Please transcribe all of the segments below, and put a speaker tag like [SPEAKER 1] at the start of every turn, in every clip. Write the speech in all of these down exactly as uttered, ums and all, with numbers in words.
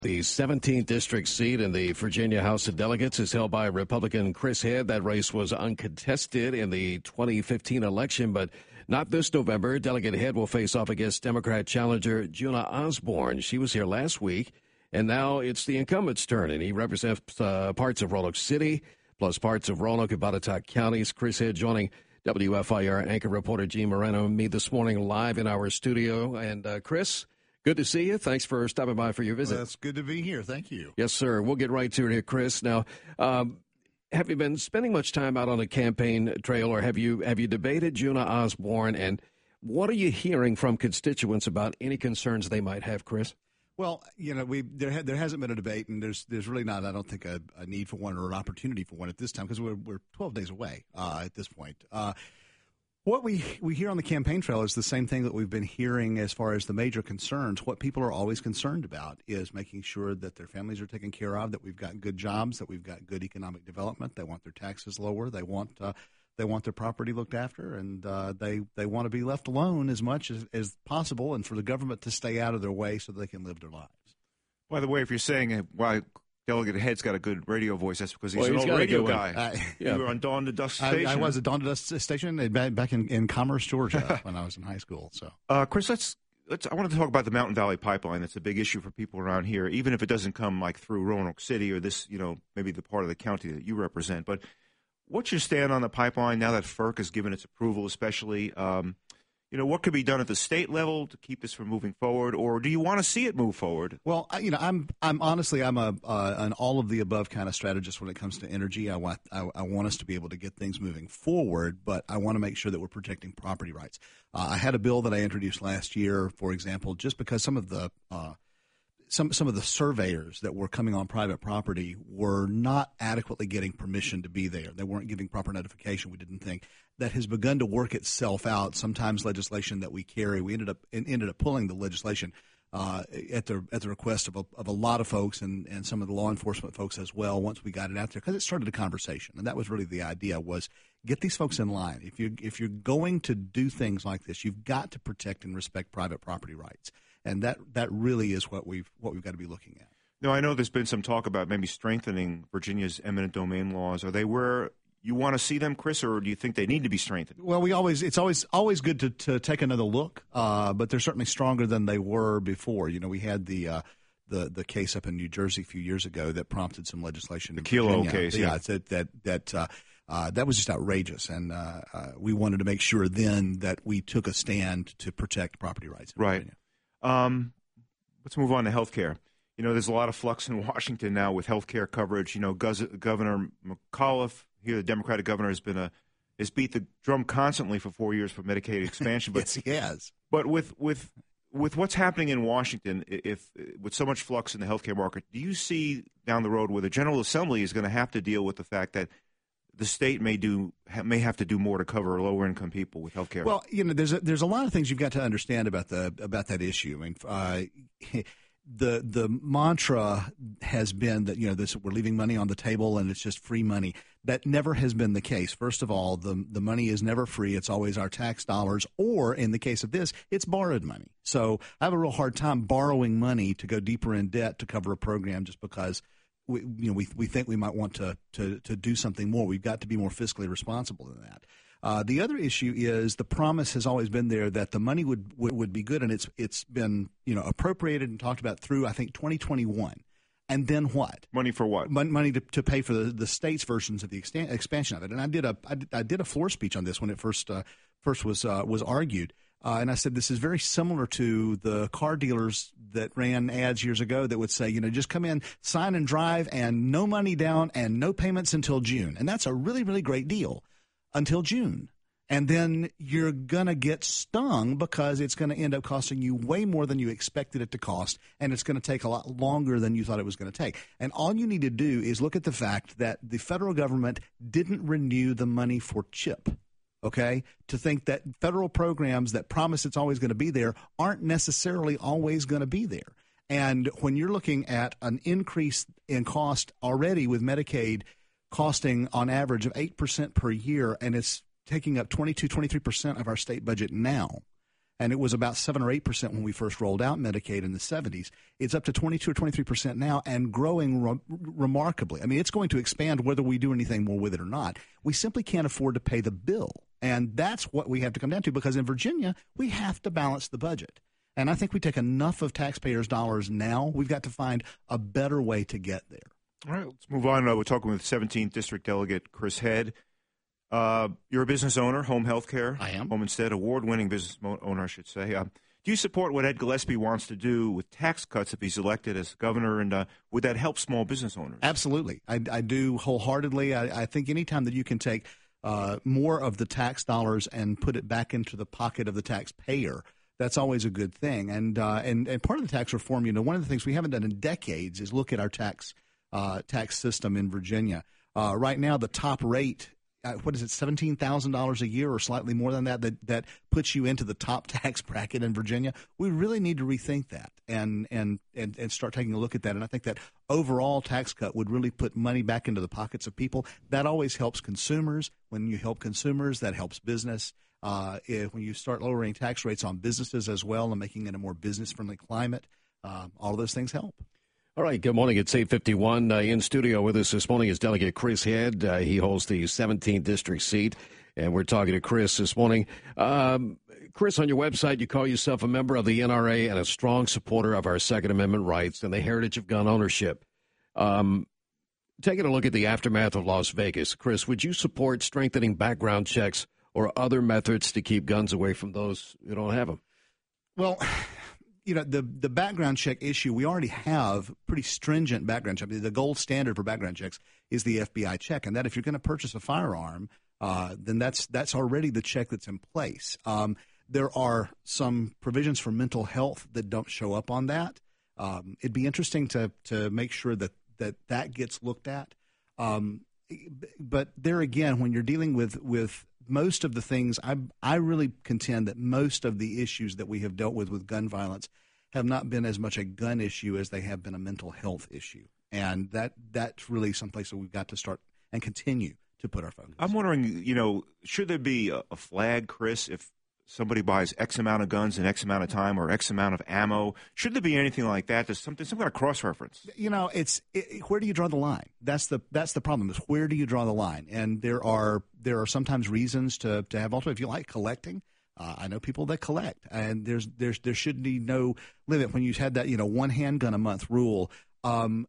[SPEAKER 1] The seventeenth district seat in the Virginia House of Delegates is held by Republican Chris Head. That race was uncontested in the twenty fifteen election, but not this November. Delegate Head will face off against Democrat challenger Juna Osborne. She was here last week, and now it's the incumbent's turn, and he represents uh, parts of Roanoke City, plus parts of Roanoke and Botetourt counties. Chris Head joining W F I R anchor reporter Gene Moreno and me this morning live in our studio. And uh, Chris, good to see you. Thanks for stopping by for your visit.
[SPEAKER 2] Well, that's good to be here. Thank you.
[SPEAKER 1] Yes, sir. We'll get right to it here, Chris. Now, um, have you been spending much time out on the campaign trail, or have you have you debated Juna Osborne? And what are you hearing from constituents about any concerns they might have, Chris?
[SPEAKER 2] Well, you know, we there ha- there hasn't been a debate, and there's there's really not, I don't think, a, a need for one or an opportunity for one at this time, because we're we're twelve days away uh, at this point. Uh, what we we hear on the campaign trail is the same thing that we've been hearing as far as the major concerns. What people are always concerned about is making sure that their families are taken care of, that we've got good jobs, that we've got good economic development. They want their taxes lower. They want uh, they want their property looked after, and uh, they they want to be left alone as much as, as possible, and for the government to stay out of their way so they can live their lives.
[SPEAKER 3] By the way, if you're saying uh, why Delegate Head's got a good radio voice, that's because he's
[SPEAKER 1] well,
[SPEAKER 3] an
[SPEAKER 1] he's
[SPEAKER 3] old radio guy.
[SPEAKER 2] Uh,
[SPEAKER 3] yeah. You were on Dawn to Dusk station.
[SPEAKER 2] I, I was at Dawn to Dusk station back in, in Commerce, Georgia, when I was in high school. So,
[SPEAKER 3] uh, Chris, let's let's. I want to talk about the Mountain Valley Pipeline. That's a big issue for people around here, even if it doesn't come like through Roanoke City or this, you know, maybe the part of the county that you represent. But what's your stand on the pipeline now that FERC has given its approval, especially? Um, You know, what could be done at the state level to keep this from moving forward, or do you want to see it move forward?
[SPEAKER 2] Well, I, you know, I'm, I'm honestly, I'm a uh, an all of the above kind of strategist when it comes to energy. I want, I, I want us to be able to get things moving forward, but I want to make sure that we're protecting property rights. Uh, I had a bill that I introduced last year, for example, just because some of the uh, some some of the surveyors that were coming on private property were not adequately getting permission to be there. They weren't giving proper notification. We didn't think. That has begun to work itself out. Sometimes legislation that we carry, we ended up ended up pulling the legislation uh, at the at the request of a, of a lot of folks and, and some of the law enforcement folks as well. Once we got it out there, because it started a conversation, and that was really the idea: was get these folks in line. If you if you're going to do things like this, you've got to protect and respect private property rights, and that that really is what we've what we've got to be looking at.
[SPEAKER 3] No, I know there's been some talk about maybe strengthening Virginia's eminent domain laws. Are they where you want to see them, Chris, or do you think they need to be strengthened?
[SPEAKER 2] Well, we always it's always always good to, to take another look, uh, but they're certainly stronger than they were before. You know, we had the uh, the the case up in New Jersey a few years ago that prompted some legislation.
[SPEAKER 3] The Kelo case,
[SPEAKER 2] yeah,
[SPEAKER 3] yeah.
[SPEAKER 2] that that that uh, uh, that was just outrageous, and uh, uh, we wanted to make sure then that we took a stand to protect property rights in
[SPEAKER 3] right.
[SPEAKER 2] Virginia.
[SPEAKER 3] Um, let's move on to health care. You know, there's a lot of flux in Washington now with health care coverage. You know, Governor McAuliffe, here the Democratic governor, has been a has beat the drum constantly for four years for Medicaid expansion. But,
[SPEAKER 2] yes, he has.
[SPEAKER 3] But with with with what's happening in Washington, if with so much flux in the healthcare market, do you see down the road where the General Assembly is going to have to deal with the fact that the state may do may have to do more to cover lower income people with healthcare?
[SPEAKER 2] Well, you know, there's a, there's a lot of things you've got to understand about the about that issue. I mean. Uh, The the mantra has been that, you know, this we're leaving money on the table and it's just free money. That never has been the case. First of all, the the money is never free. It's always our tax dollars, or in the case of this, it's borrowed money. So I have a real hard time borrowing money to go deeper in debt to cover a program just because we you know we we think we might want to to to do something more. We've got to be more fiscally responsible than that. Uh, the other issue is the promise has always been there that the money would, would would be good, and it's it's been, you know, appropriated and talked about through, I think, twenty twenty-one. And then what?
[SPEAKER 3] Money for what?
[SPEAKER 2] Mon- money to, to pay for the, the state's versions of the extan- expansion of it. And I did a I did, I did a floor speech on this when it first uh, first was uh, was argued, uh, and I said this is very similar to the car dealers that ran ads years ago that would say, you know, just come in, sign and drive, and no money down and no payments until June. And that's a really really great deal. Until June. And then you're going to get stung because it's going to end up costing you way more than you expected it to cost, and it's going to take a lot longer than you thought it was going to take. And all you need to do is look at the fact that the federal government didn't renew the money for CHIP, okay? To think that federal programs that promise it's always going to be there aren't necessarily always going to be there. And when you're looking at an increase in cost already with Medicaid costing on average of eight percent per year, and it's taking up twenty-two, twenty-three percent of our state budget now. and it was about seven or eight percent when we first rolled out Medicaid in the seventies. It's up to twenty-two or twenty-three percent now and growing re- remarkably. I mean, it's going to expand whether we do anything more with it or not. We simply can't afford to pay the bill, and that's what we have to come down to, because in Virginia, we have to balance the budget. And I think we take enough of taxpayers' dollars now. We've got to find a better way to get there.
[SPEAKER 3] All right, let's move on. Uh, we're talking with seventeenth District Delegate Chris Head. Uh, you're a business owner, Home Healthcare.
[SPEAKER 2] I am.
[SPEAKER 3] Home Instead, award-winning business mo- owner, I should say. Uh, do you support what Ed Gillespie wants to do with tax cuts if he's elected as governor, and uh, would that help small business owners?
[SPEAKER 2] Absolutely. I, I do wholeheartedly. I, I think anytime that you can take uh, more of the tax dollars and put it back into the pocket of the taxpayer, that's always a good thing. And, uh, and, and part of the tax reform, you know, one of the things we haven't done in decades is look at our tax uh, tax system in Virginia. Uh, right now, the top rate, Uh, what is it, seventeen thousand dollars a year or slightly more than that, that, that puts you into the top tax bracket in Virginia. We really need to rethink that and, and, and, and start taking a look at that. And I think that overall tax cut would really put money back into the pockets of people. That always helps consumers. When you help consumers, that helps business. Uh, if, when you start lowering tax rates on businesses as well and making it a more business-friendly climate, uh, all of those things help.
[SPEAKER 1] All right, good morning. It's eight fifty-one. Uh, in studio with us this morning is Delegate Chris Head. Uh, he holds the seventeenth District seat, and we're talking to Chris this morning. Um, Chris, on your website, you call yourself a member of the N R A and a strong supporter of our Second Amendment rights and the heritage of gun ownership. Um, taking a look at the aftermath of Las Vegas, Chris, would you support strengthening background checks or other methods to keep guns away from those who don't have them?
[SPEAKER 2] Well, you know, the the background check issue, we already have pretty stringent background check. The gold standard for background checks is the F B I check, and that if you're going to purchase a firearm, uh, then that's that's already the check that's in place. Um, there are some provisions for mental health that don't show up on that. Um, it'd be interesting to to make sure that that, that gets looked at. Um, but there again, when you're dealing with with most of the things, I I really contend that most of the issues that we have dealt with with gun violence have not been as much a gun issue as they have been a mental health issue. And that that's really someplace that we've got to start and continue to put our focus.
[SPEAKER 3] I'm wondering, you know, should there be a, a flag, Chris, if somebody buys X amount of guns in X amount of time or X amount of ammo? Should there be anything like that? There's something, some kind of cross-reference.
[SPEAKER 2] You know, it's it, where do you draw the line? That's the that's the problem. Is where do you draw the line? And there are there are sometimes reasons to to have also if you like collecting. Uh, I know people that collect, and there's there's there should be no limit when you had that you know one handgun a month rule. Um,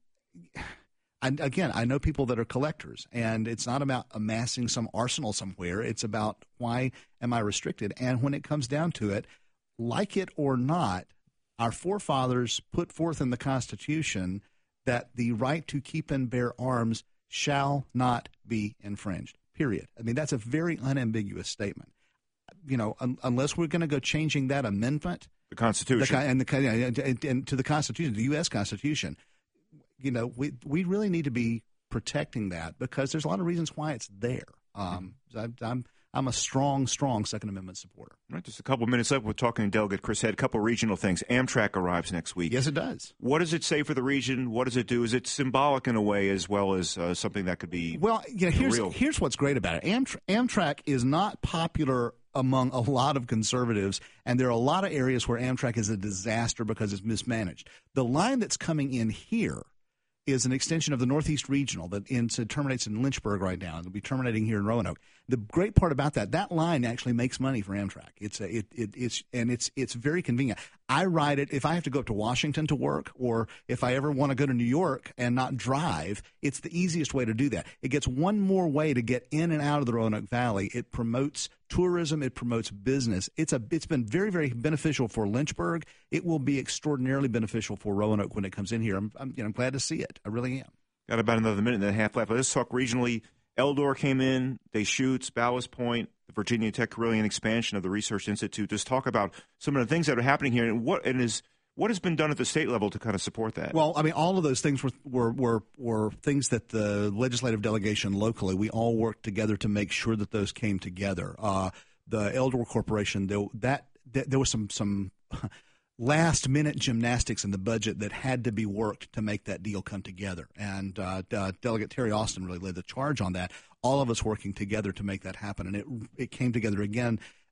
[SPEAKER 2] and again, I know people that are collectors, and it's not about amassing some arsenal somewhere. It's about why am I restricted? And when it comes down to it, like it or not, our forefathers put forth in the Constitution that the right to keep and bear arms shall not be infringed, period. I mean, that's a very unambiguous statement. You know, un- unless we're going to go changing that amendment.
[SPEAKER 3] The Constitution.
[SPEAKER 2] The, and, the, and, and to the Constitution, the U S Constitution, you know, we we really need to be protecting that because there's a lot of reasons why it's there. Um, I, I'm I'm a strong, strong Second Amendment supporter.
[SPEAKER 3] All right, just a couple of minutes left. We're talking to Delegate Chris Head. A couple of regional things. Amtrak arrives next week.
[SPEAKER 2] Yes, it does.
[SPEAKER 3] What does it say for the region? What does it do? Is it symbolic in a way as well as uh, something that could be
[SPEAKER 2] well? You know, here's
[SPEAKER 3] real?
[SPEAKER 2] here's what's great about it. Amtrak, Amtrak is not popular among a lot of conservatives, and there are a lot of areas where Amtrak is a disaster because it's mismanaged. The line that's coming in here is an extension of the Northeast Regional that ends, uh, terminates in Lynchburg right now, and it'll be terminating here in Roanoke. The great part about that, that line actually makes money for Amtrak. It's a, it, it it's and it's it's very convenient. I ride it if I have to go up to Washington to work, or if I ever want to go to New York and not drive. It's the easiest way to do that. It gets one more way to get in and out of the Roanoke Valley. It promotes tourism. It promotes business. It's a it's been very very beneficial for Lynchburg. It will be extraordinarily beneficial for Roanoke when it comes in here. I'm I'm, you know, I'm glad to see it. I really am.
[SPEAKER 3] Got about another minute and a half left. Let's talk regionally. Eldor came in, Deschutes, Ballast Point, the Virginia Tech Carilion expansion of the Research Institute. Just talk about some of the things that are happening here and what and is what has been done at the state level to kind of support that.
[SPEAKER 2] Well, I mean, all of those things were were were, were things that the legislative delegation locally, we all worked together to make sure that those came together. Uh, the Eldor Corporation, there, that, that there was some some. last-minute gymnastics in the budget that had to be worked to make that deal come together. And uh, uh, Delegate Terry Austin really led the charge on that, all of us working together to make that happen. And it it came together again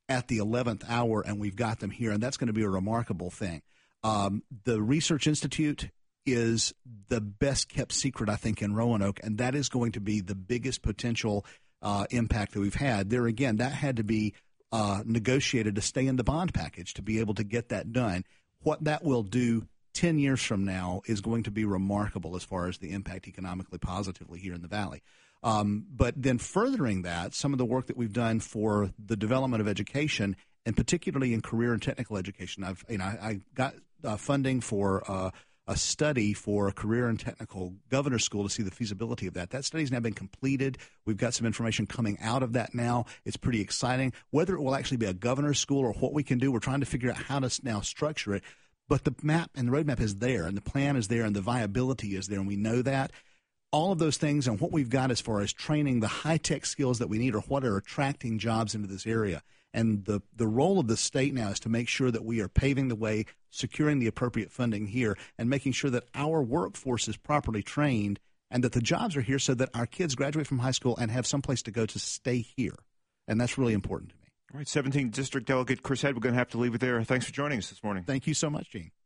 [SPEAKER 2] at the eleventh hour, and we've got them here, and that's going to be a remarkable thing. Um, the Research Institute is the best kept secret, I think, in Roanoke, and that is going to be the biggest potential uh, impact that we've had. There again, that had to be uh, negotiated to stay in the bond package to be able to get that done. What that will do ten years from now is going to be remarkable as far as the impact economically positively here in the Valley. Um, but then furthering that, some of the work that we've done for the development of education, and particularly in career and technical education, I've you know I, I got uh, funding for uh, a study for a career and technical governor's school to see the feasibility of that. That study's now been completed. We've got some information coming out of that now. It's pretty exciting. Whether it will actually be a governor's school or what we can do, we're trying to figure out how to now structure it. But the map and the roadmap is there, and the plan is there, and the viability is there, and we know that. All of those things and what we've got as far as training the high-tech skills that we need are what are attracting jobs into this area. And the, the role of the state now is to make sure that we are paving the way, securing the appropriate funding here, and making sure that our workforce is properly trained and that the jobs are here so that our kids graduate from high school and have someplace to go to stay here. And that's really important to me.
[SPEAKER 3] All right, seventeenth District Delegate Chris Head, we're going to have to leave it there. Thanks for joining us this morning.
[SPEAKER 2] Thank you so much, Gene.